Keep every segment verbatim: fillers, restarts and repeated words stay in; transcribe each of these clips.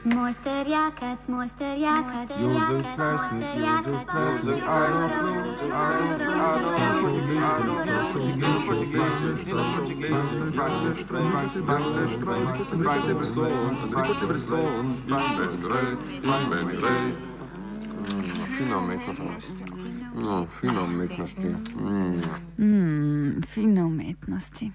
Moj sterjakac, moj sterjakac, Josef Plastic, Josef Plastic, Fino umetnosti. No, fino umetnosti. Mm, fino umetnosti.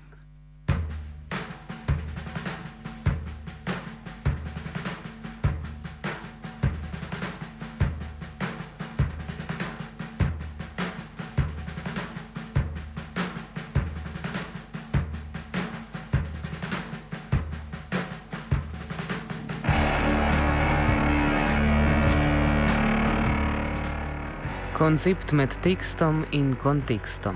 Koncept med tekstom in kontekstom.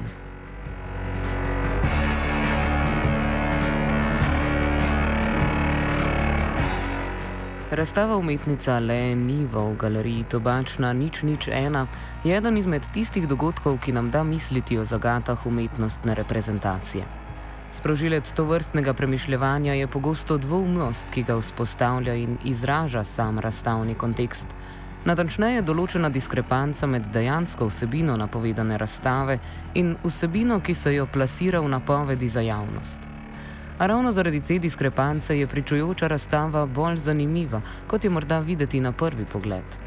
Razstava umetnica Le Nivo v galeriji Tobačna nič nič ena je eden izmed tistih dogodkov, ki nam da misliti o zagatah umetnostne reprezentacije. Sprožilec tovrstnega premišljevanja je pogosto dvoumnost, ki ga vzpostavlja in izraža sam razstavni kontekst. Natančneje določena diskrepanca med dejansko vsebino napovedane razstave in vsebino, ki se jo plasira v napovedi za javnost. A ravno zaradi te diskrepance je pričujoča razstava bolj zanimiva, kot je morda videti na prvi pogled.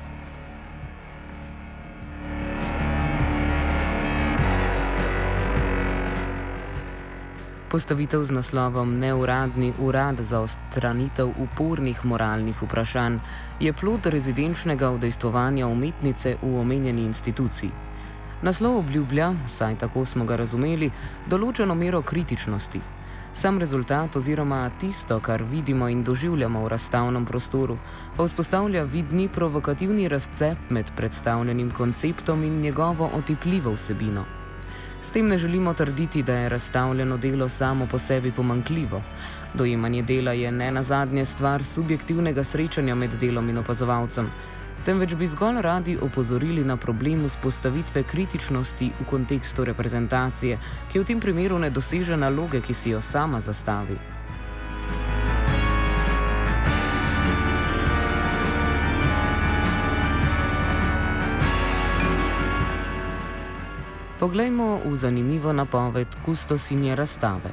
Postavitev z naslovom Neuradni urad za odstranitev upornih moralnih vprašanj je plod rezidenčnega udejstvovanja umetnice v omenjeni instituciji. Naslov obljublja, vsaj tako smo ga razumeli, določeno mero kritičnosti. Sam rezultat oziroma tisto, kar vidimo in doživljamo v razstavnem prostoru, pa vzpostavlja vidni provokativni razcep med predstavljenim konceptom in njegovo otipljivo vsebino. S tem ne želimo trditi, da je razstavljeno delo samo po sebi pomanjkljivo. Dojemanje dela je ne nazadnje stvar subjektivnega srečanja med delom in opazovalcem, temveč bi zgolj radi opozorili na problem vzpostavitve kritičnosti v kontekstu reprezentacije, ki v tem primeru ne doseže naloge, ki si jo sama zastavi. Poglejmo v zanimivo napoved kustosinje razstave.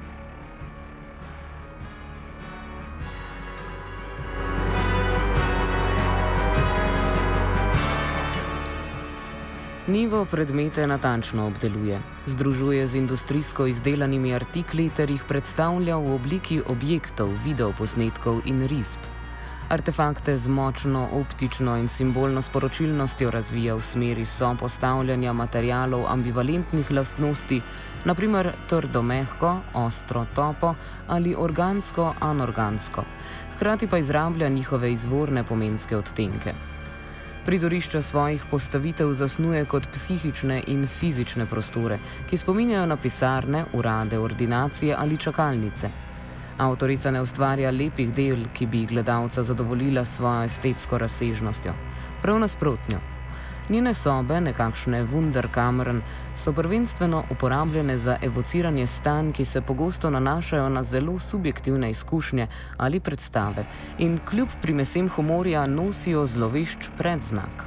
Nivo predmete natančno obdeluje, združuje z industrijsko izdelanimi artikli ter jih predstavlja v obliki objektov, videoposnetkov in risb. Artefakte z močno optično in simbolno sporočilnostjo razvija v smeri sopostavljanja materialov ambivalentnih lastnosti, na primer trdo-mehko, ostro-topo ali organsko-anorgansko, hkrati pa izrablja njihove izvorne pomenske odtenke. Prizorišča svojih postavitev zasnuje kot psihične in fizične prostore, ki spominjajo na pisarne, urade, ordinacije ali čakalnice. Avtorica ne ustvarja lepih del, ki bi gledalca zadovoljila s svojo estetsko razsežnostjo. Prav nasprotno. Njene sobe, nekakšne Wunderkammern, so prvenstveno uporabljene za evociranje stanj, ki se pogosto nanašajo na zelo subjektivne izkušnje ali predstave in kljub primesem humorja nosijo zlovešč predznak.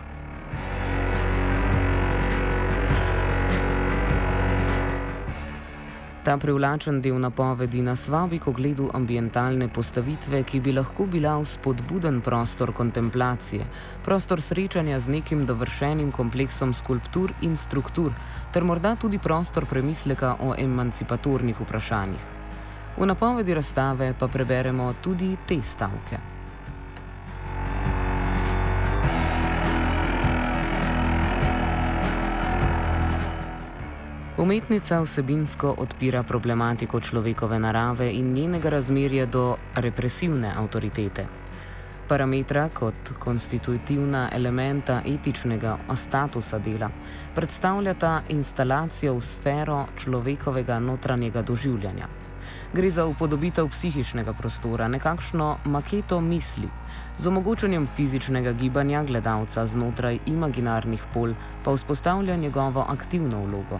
Ta privlačen del napovedi nas vabi k ogledu ambientalne postavitve, ki bi lahko bila vzpodbuden prostor kontemplacije, prostor srečanja z nekim dovršenim kompleksom skulptur in struktur, ter morda tudi prostor premisleka o emancipatornih vprašanjih. V napovedi razstave pa preberemo tudi te stavke. Umetnica vsebinsko odpira problematiko človekove narave in njenega razmerja do represivne avtoritete. Parametra kot konstitutivna elementa etičnega statusa dela predstavljata instalacijo v sfero človekovega notranjega doživljanja. Gre za upodobitev psihičnega prostora, nekakšno maketo misli, z omogočanjem fizičnega gibanja gledalca znotraj imaginarnih pol pa vzpostavlja njegovo aktivno vlogo.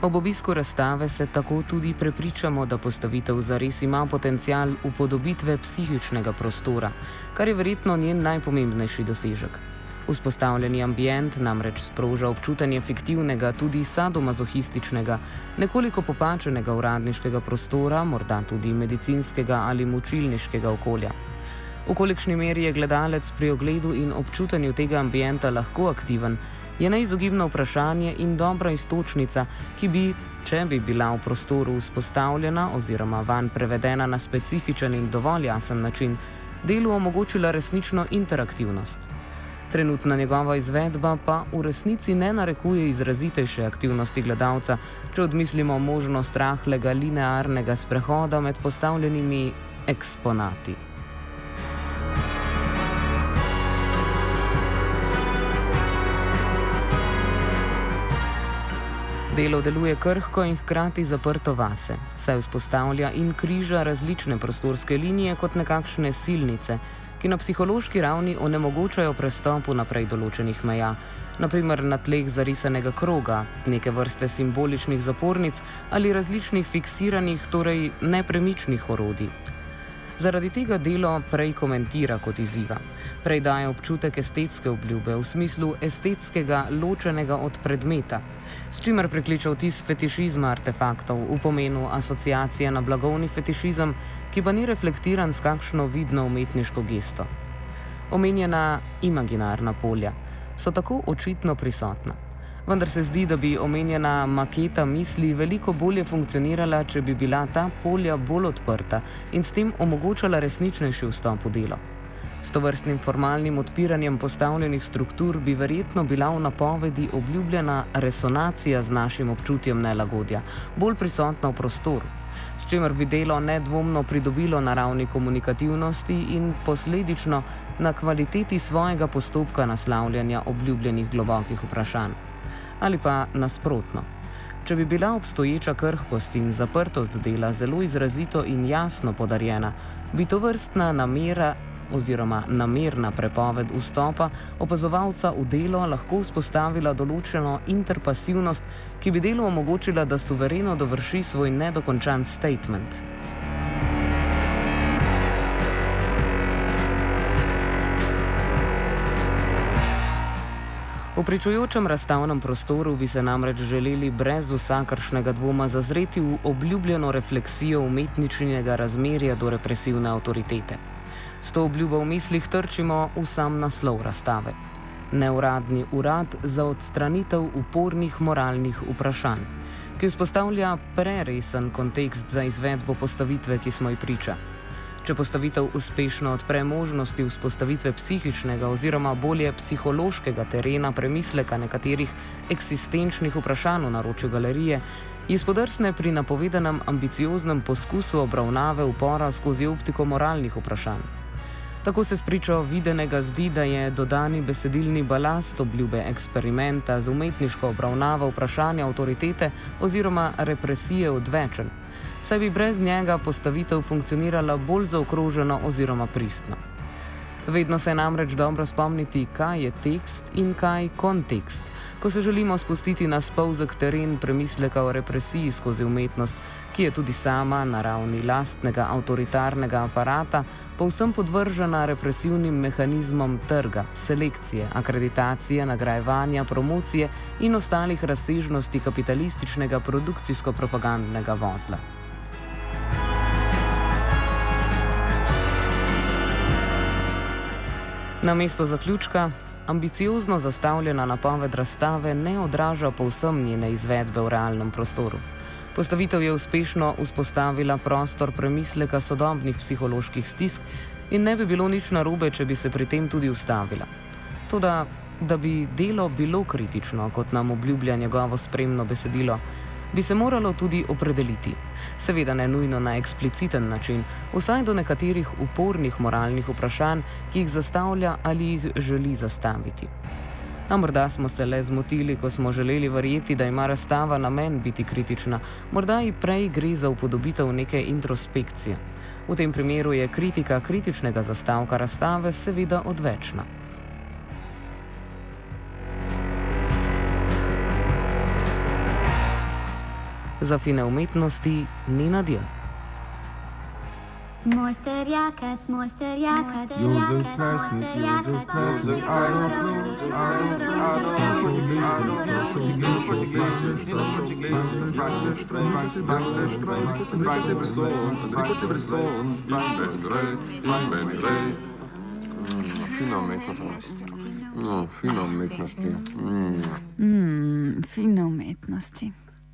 Ob obisku razstave se tako tudi prepričamo, da postavitev zares ima potencial upodobitve psihičnega prostora, kar je verjetno njen najpomembnejši dosežek. Vzpostavljeni ambient namreč sproža občutanje fiktivnega, tudi sadomazohističnega, nekoliko popačenega uradniškega prostora, morda tudi medicinskega ali mučilniškega okolja. V kolikšni meri je gledalec pri ogledu in občutanju tega ambienta lahko aktiven, je neizogibno vprašanje in dobra iztočnica, ki bi, če bi bila v prostoru vzpostavljena oziroma vanj prevedena na specifičen in dovolj jasen način, delu omogočila resnično interaktivnost. Trenutna njegova izvedba pa v resnici ne narekuje izrazitejše aktivnosti gledalca, če odmislimo možnost rahlega linearnega sprehoda med postavljenimi eksponati. Delo deluje krhko in hkrati zaprto vase, saj vzpostavlja in križa različne prostorske linije kot nekakšne silnice, ki na psihološki ravni onemogočajo prestop naprej določenih meja, na primer na tleh zarisanega kroga, neke vrste simboličnih zapornic ali različnih fiksiranih, torej nepremičnih orodij. Zaradi tega delo prej komentira kot izziva, prej daje občutek estetske obljube v smislu estetskega ločenega od predmeta, s čimer prekliče vtis fetišizma artefaktov v pomenu asociacije na blagovni fetišizem, ki pa ni reflektiran s kakšno vidno umetniško gesto. Omenjena imaginarna polja so tako očitno prisotna, vendar se zdi, da bi omenjena maketa misli veliko bolje funkcionirala, če bi bila ta polja bolj odprta in s tem omogočala resničnejši vstop v delo. S tovrstnim formalnim odpiranjem postavljenih struktur bi verjetno bila v napovedi obljubljena resonacija z našim občutjem nelagodja, bolj prisotna v prostoru, s čimer bi delo nedvomno pridobilo na ravni komunikativnosti in posledično na kvaliteti svojega postopka naslavljanja obljubljenih globokih vprašanj. Ali pa nasprotno. Če bi bila obstoječa krhkost in zaprtost dela zelo izrazito in jasno podarjena, bi tovrstna namera oziroma namerna prepoved vstopa opazovalca v delo lahko vzpostavila določeno interpasivnost, ki bi delu omogočila, da suvereno dovrši svoj nedokončan statement. V pričujočem razstavnem prostoru bi se namreč želeli brez vsakršnega dvoma zazreti v obljubljeno refleksijo umetničnega razmerja do represivne avtoritete. S to obljubo v mislih trčimo v sam naslov razstave. Neuradni urad za odstranitev upornih moralnih vprašanj, ki vzpostavlja preresen kontekst za izvedbo postavitve, ki smo ji priča. Če postavitev uspešno odpre možnosti vzpostavitve psihičnega oziroma bolje psihološkega terena premisleka nekaterih eksistenčnih vprašanj v naročju galerije, ji spodrsne pri napovedanem ambicioznem poskusu obravnave upora skozi optiko moralnih vprašanj. Tako se spričo videnega zdi, da je dodani besedilni balast obljube eksperimenta z umetniško obravnavo vprašanja avtoritete oziroma represije odvečen, saj bi brez njega postavitev funkcionirala bolj zaokroženo oziroma pristno. Vedno se je namreč dobro spomniti, kaj je tekst in kaj kontekst, ko se želimo spustiti na spolzek teren premisleka o represiji skozi umetnost, ki je tudi sama na ravni lastnega avtoritarnega aparata povsem podvržena represivnim mehanizmom trga, selekcije, akreditacije, nagrajevanja, promocije in ostalih razsežnosti kapitalističnega produkcijsko-propagandnega vozla. Na mesto zaključka, ambiciozno zastavljena napoved razstave ne odraža povsem njene izvedbe v realnem prostoru. Postavitev je uspešno vzpostavila prostor premisleka sodobnih psiholoških stisk in ne bi bilo nič narobe, če bi se pri tem tudi ustavila. Toda, da bi delo bilo kritično, kot nam obljublja njegovo spremno besedilo, bi se moralo tudi opredeliti. Seveda ne nujno na ekspliciten način, vsaj do nekaterih upornih moralnih vprašanj, ki jih zastavlja ali jih želi zastaviti. A morda smo se le zmotili, ko smo želeli verjeti, da ima razstava namen biti kritična, morda ji prej gre za upodobitev neke introspekcije. V tem primeru je kritika kritičnega zastavka razstave seveda odvečna. Za fine umetnosti Nina Dje. Mojster Jakac, mojster Jakac, Jozef Plesnik, Jozef Plesnik, Adolf Jozef, Fina umetnost. No, fina umetnosti. Mm, fine umetnosti.